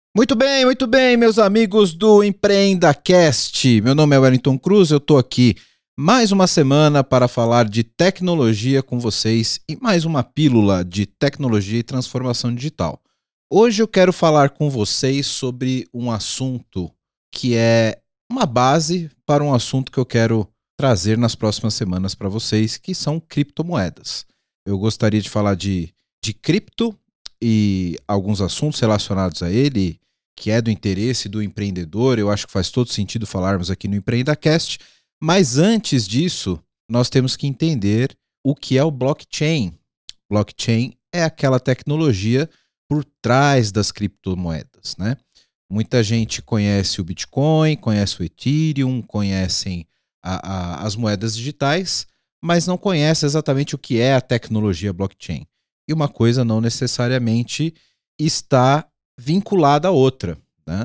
Muito bem, meus amigos do EmpreendaCast. Meu nome é Wellington Cruz, eu estou aqui mais uma semana para falar de tecnologia com vocês e mais uma pílula de tecnologia e transformação digital. Hoje eu quero falar com vocês sobre um assunto que é uma base para um assunto que eu quero trazer nas próximas semanas para vocês, que são criptomoedas. Eu gostaria de falar de cripto e alguns assuntos relacionados a ele, que é do interesse do empreendedor. Eu acho que faz todo sentido falarmos aqui no EmpreendaCast, mas antes disso, nós temos que entender o que é o blockchain. Blockchain é aquela tecnologia por trás das criptomoedas, né? Muita gente conhece o Bitcoin, conhece o Ethereum, conhecem as moedas digitais, mas não conhece exatamente o que é a tecnologia blockchain. E uma coisa não necessariamente está vinculada à outra, né?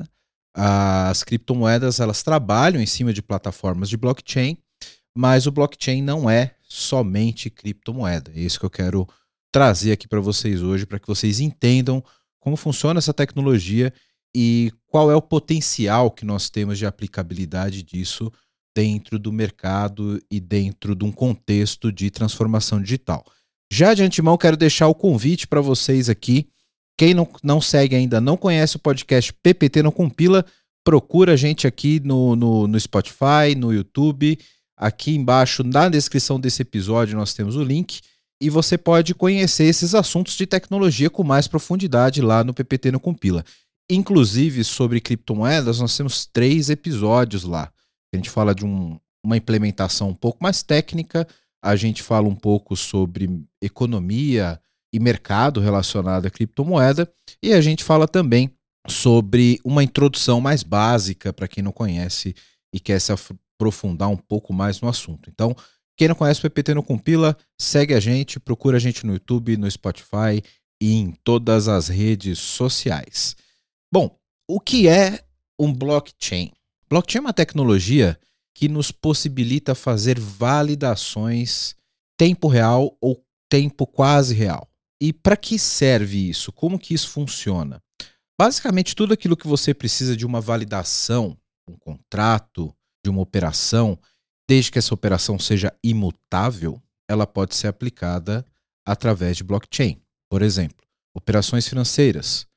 As criptomoedas, elas trabalham em cima de plataformas de blockchain, mas o blockchain não é somente criptomoeda. É isso que eu quero trazer aqui para vocês hoje, para que vocês entendam como funciona essa tecnologia e qual é o potencial que nós temos de aplicabilidade disso dentro do mercado e dentro de um contexto de transformação digital. Já de antemão, quero deixar o convite para vocês aqui. Quem não segue ainda, não conhece o podcast PPT Não Compila, procura a gente aqui no Spotify, no YouTube. Aqui embaixo, na descrição desse episódio, nós temos o link. E você pode conhecer esses assuntos de tecnologia com mais profundidade lá no PPT Não Compila. Inclusive, sobre criptomoedas, nós temos 3 episódios lá. A gente fala de uma implementação um pouco mais técnica. A gente fala um pouco sobre economia e mercado relacionado à criptomoeda, e a gente fala também sobre uma introdução mais básica para quem não conhece e quer se aprofundar um pouco mais no assunto. Então, quem não conhece o PPT Não Compila, segue a gente, procura a gente no YouTube, no Spotify e em todas as redes sociais. Bom, o que é um blockchain? Blockchain é uma tecnologia que nos possibilita fazer validações tempo real ou tempo quase real. E para que serve isso? Como que isso funciona? Basicamente, tudo aquilo que você precisa de uma validação, um contrato, de uma operação, desde que essa operação seja imutável, ela pode ser aplicada através de blockchain. Por exemplo, operações financeiras.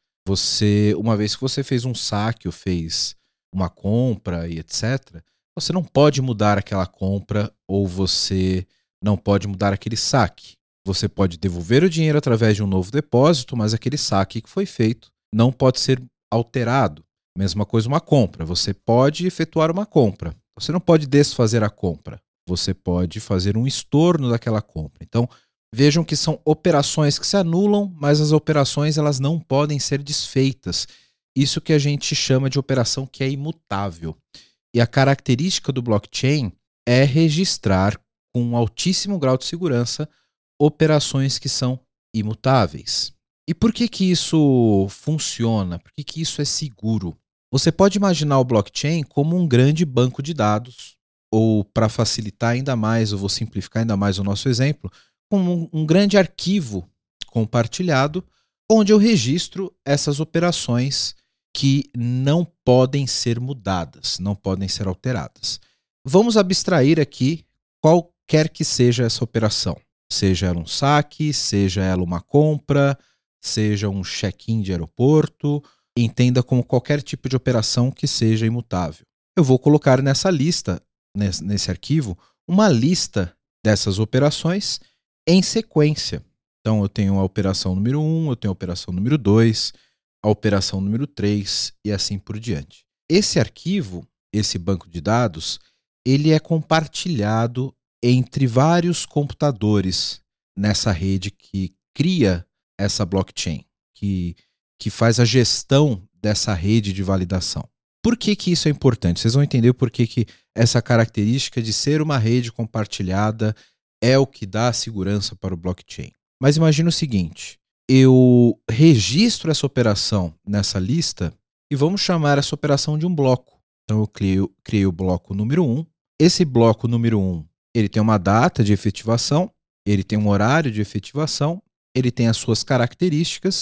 Uma vez que você fez um saque ou fez uma compra e etc., você não pode mudar aquela compra ou você não pode mudar aquele saque. Você pode devolver o dinheiro através de um novo depósito, mas aquele saque que foi feito não pode ser alterado. Mesma coisa uma compra. Você pode efetuar uma compra. Você não pode desfazer a compra. Você pode fazer um estorno daquela compra. Então, vejam que são operações que se anulam, mas as operações elas não podem ser desfeitas. Isso que a gente chama de operação que é imutável. E a característica do blockchain é registrar com um altíssimo grau de segurança operações que são imutáveis. E por que isso funciona? Por que isso é seguro? Você pode imaginar o blockchain como um grande banco de dados, ou para facilitar ainda mais, eu vou simplificar ainda mais o nosso exemplo, como um grande arquivo compartilhado, onde eu registro essas operações que não podem ser mudadas, não podem ser alteradas. Vamos abstrair aqui qualquer que seja essa operação. Seja ela um saque, seja ela uma compra, seja um check-in de aeroporto, entenda como qualquer tipo de operação que seja imutável. Eu vou colocar nessa lista, nesse arquivo, uma lista dessas operações em sequência. Então eu tenho a operação número 1, eu tenho a operação número 2, a operação número 3 e assim por diante. Esse arquivo, esse banco de dados, ele é compartilhado entre vários computadores nessa rede que cria essa blockchain, que faz a gestão dessa rede de validação. Por que isso é importante? Vocês vão entender por que essa característica de ser uma rede compartilhada é o que dá segurança para o blockchain. Mas imagina o seguinte, eu registro essa operação nessa lista e vamos chamar essa operação de um bloco. Então eu criei o bloco número 1. Esse bloco número 1, ele tem uma data de efetivação, ele tem um horário de efetivação, ele tem as suas características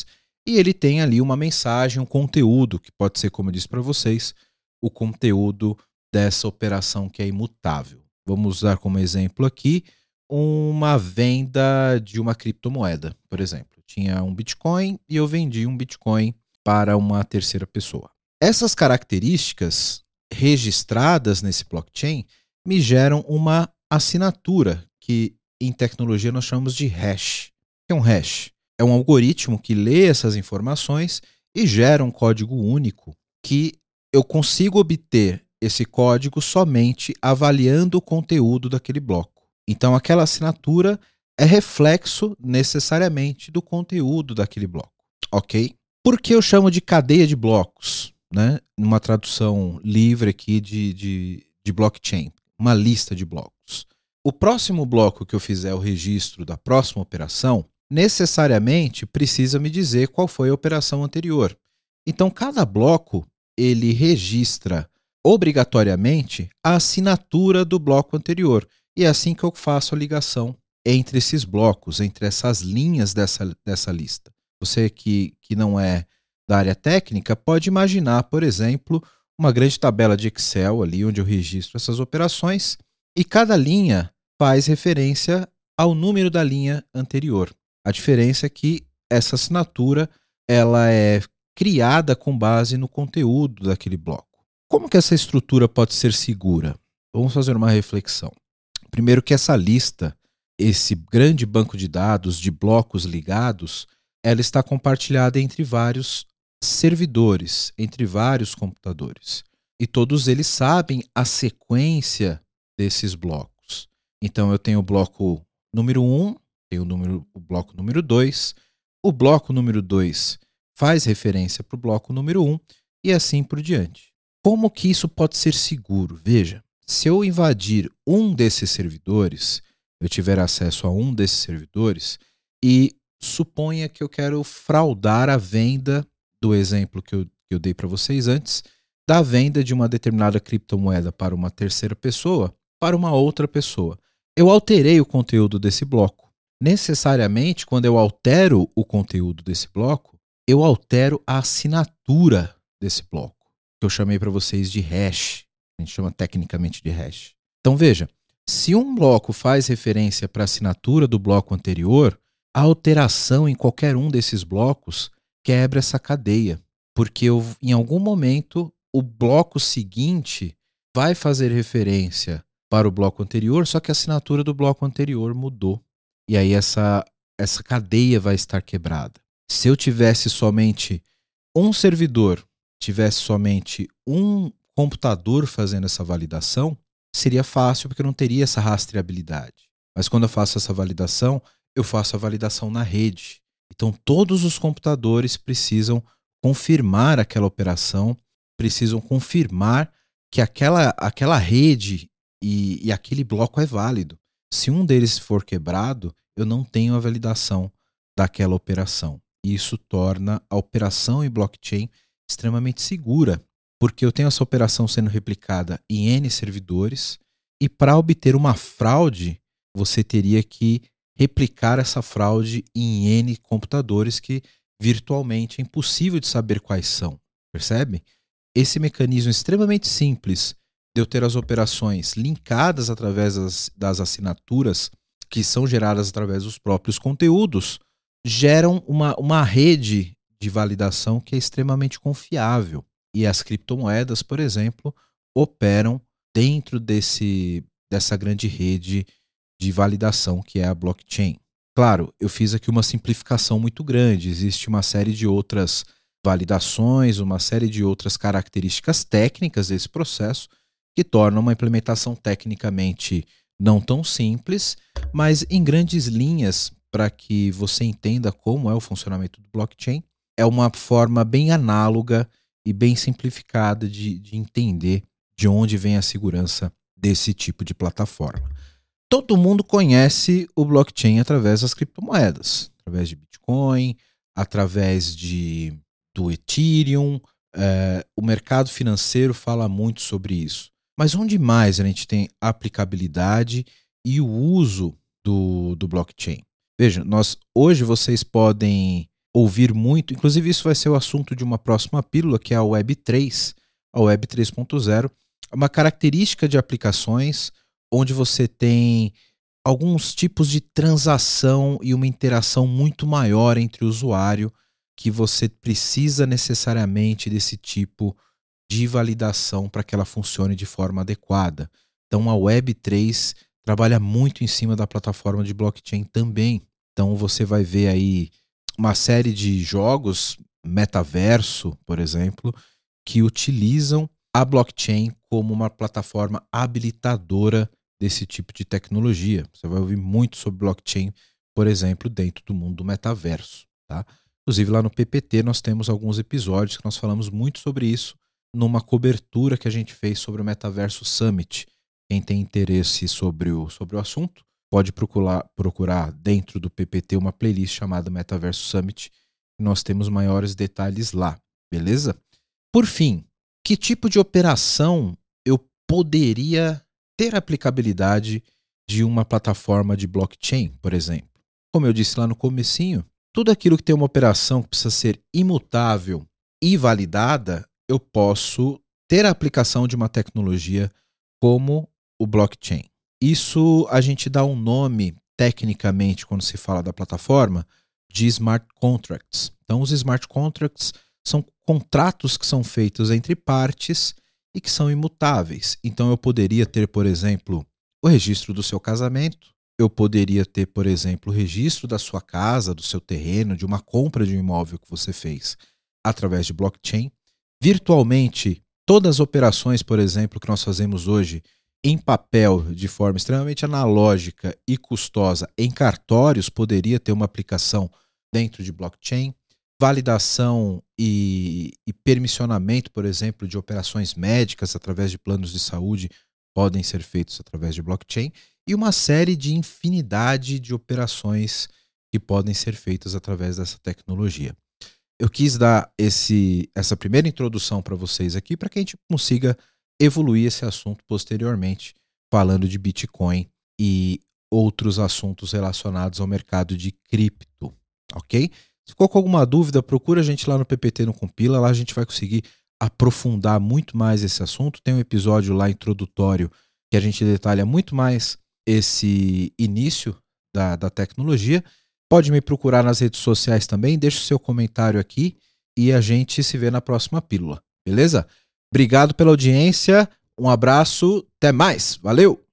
e ele tem ali uma mensagem, um conteúdo, que pode ser, como eu disse para vocês, o conteúdo dessa operação que é imutável. Vamos usar como exemplo aqui uma venda de uma criptomoeda, por exemplo. Tinha um Bitcoin e eu vendi um Bitcoin para uma terceira pessoa. Essas características registradas nesse blockchain me geram uma assinatura que em tecnologia nós chamamos de hash. O que é um hash? É um algoritmo que lê essas informações e gera um código único que eu consigo obter esse código somente avaliando o conteúdo daquele bloco. Então aquela assinatura é reflexo necessariamente do conteúdo daquele bloco, ok? Por que eu chamo de cadeia de blocos? Né? Numa tradução livre aqui de blockchain, uma lista de blocos. O próximo bloco que eu fizer o registro da próxima operação, necessariamente precisa me dizer qual foi a operação anterior. Então, cada bloco, ele registra obrigatoriamente a assinatura do bloco anterior. E é assim que eu faço a ligação entre esses blocos, entre essas linhas dessa lista. Você que não é da área técnica pode imaginar, por exemplo, uma grande tabela de Excel ali onde eu registro essas operações e cada linha faz referência ao número da linha anterior. A diferença é que essa assinatura ela é criada com base no conteúdo daquele bloco. Como que essa estrutura pode ser segura? Vamos fazer uma reflexão. Primeiro que essa lista, esse grande banco de dados de blocos ligados, ela está compartilhada entre vários servidores, entre vários computadores. E todos eles sabem a sequência desses blocos. Então eu tenho o bloco número 1, tenho o bloco número 2, o bloco número 2 faz referência para o bloco número 1 e assim por diante. Como que isso pode ser seguro? Veja, se eu invadir um desses servidores, eu tiver acesso a um desses servidores e suponha que eu quero fraudar a venda do exemplo que eu dei para vocês antes, da venda de uma determinada criptomoeda para uma terceira pessoa, para uma outra pessoa. Eu alterei o conteúdo desse bloco. Necessariamente, quando eu altero o conteúdo desse bloco, eu altero a assinatura desse bloco, que eu chamei para vocês de hash. A gente chama tecnicamente de hash. Então veja, se um bloco faz referência para a assinatura do bloco anterior, a alteração em qualquer um desses blocos quebra essa cadeia, porque em algum momento o bloco seguinte vai fazer referência para o bloco anterior, só que a assinatura do bloco anterior mudou. E aí essa cadeia vai estar quebrada. Se eu tivesse somente um servidor, tivesse somente um computador fazendo essa validação, seria fácil porque eu não teria essa rastreabilidade. Mas quando eu faço essa validação, eu faço a validação na rede. Então todos os computadores precisam confirmar aquela operação, precisam confirmar que aquela rede e aquele bloco é válido. Se um deles for quebrado, eu não tenho a validação daquela operação. E isso torna a operação em blockchain extremamente segura, porque eu tenho essa operação sendo replicada em N servidores e para obter uma fraude, você teria que replicar essa fraude em N computadores que virtualmente é impossível de saber quais são. Percebe? Esse mecanismo extremamente simples de eu ter as operações linkadas através das assinaturas que são geradas através dos próprios conteúdos geram uma rede de validação que é extremamente confiável. E as criptomoedas, por exemplo, operam dentro dessa grande rede de validação que é a blockchain. Claro, eu fiz aqui uma simplificação muito grande. Existe uma série de outras validações, uma série de outras características técnicas desse processo que tornam uma implementação tecnicamente não tão simples, mas em grandes linhas, para que você entenda como é o funcionamento do blockchain, é uma forma bem análoga e bem simplificada de entender de onde vem a segurança desse tipo de plataforma. Todo mundo conhece o blockchain através das criptomoedas, através de Bitcoin, através do Ethereum. O mercado financeiro fala muito sobre isso. Mas onde mais a gente tem aplicabilidade e o uso do blockchain? Veja, hoje vocês podem ouvir muito, inclusive isso vai ser o assunto de uma próxima pílula, que é a Web3, a Web 3.0, uma característica de aplicações onde você tem alguns tipos de transação e uma interação muito maior entre o usuário, que você precisa necessariamente desse tipo de validação para que ela funcione de forma adequada. Então a Web3 trabalha muito em cima da plataforma de blockchain também. Então você vai ver aí uma série de jogos, metaverso, por exemplo, que utilizam a blockchain como uma plataforma habilitadora desse tipo de tecnologia. Você vai ouvir muito sobre blockchain, por exemplo, dentro do mundo do metaverso, tá? Inclusive lá no PPT nós temos alguns episódios que nós falamos muito sobre isso numa cobertura que a gente fez sobre o Metaverso Summit. Quem tem interesse sobre o assunto pode procurar dentro do PPT uma playlist chamada Metaverso Summit e nós temos maiores detalhes lá, beleza? Por fim, que tipo de operação eu poderia ter aplicabilidade de uma plataforma de blockchain, por exemplo? Como eu disse lá no comecinho, tudo aquilo que tem uma operação que precisa ser imutável e validada, eu posso ter a aplicação de uma tecnologia como o blockchain. Isso a gente dá um nome, tecnicamente, quando se fala da plataforma, de smart contracts. Então, os smart contracts são contratos que são feitos entre partes e que são imutáveis. Então, eu poderia ter, por exemplo, o registro do seu casamento, eu poderia ter, por exemplo, o registro da sua casa, do seu terreno, de uma compra de um imóvel que você fez através de blockchain. Virtualmente, todas as operações, por exemplo, que nós fazemos hoje em papel, de forma extremamente analógica e custosa, em cartórios, poderia ter uma aplicação dentro de blockchain. Validação e permissionamento, por exemplo, de operações médicas através de planos de saúde podem ser feitos através de blockchain e uma série de infinidade de operações que podem ser feitas através dessa tecnologia. Eu quis dar essa primeira introdução para vocês aqui para que a gente consiga evoluir esse assunto posteriormente, falando de Bitcoin e outros assuntos relacionados ao mercado de cripto, ok? Se ficou com alguma dúvida, procura a gente lá no PPT no Compila, lá a gente vai conseguir aprofundar muito mais esse assunto. Tem um episódio lá introdutório que a gente detalha muito mais esse início da tecnologia. Pode me procurar nas redes sociais também, deixa o seu comentário aqui e a gente se vê na próxima pílula, beleza? Obrigado pela audiência, um abraço, até mais, valeu!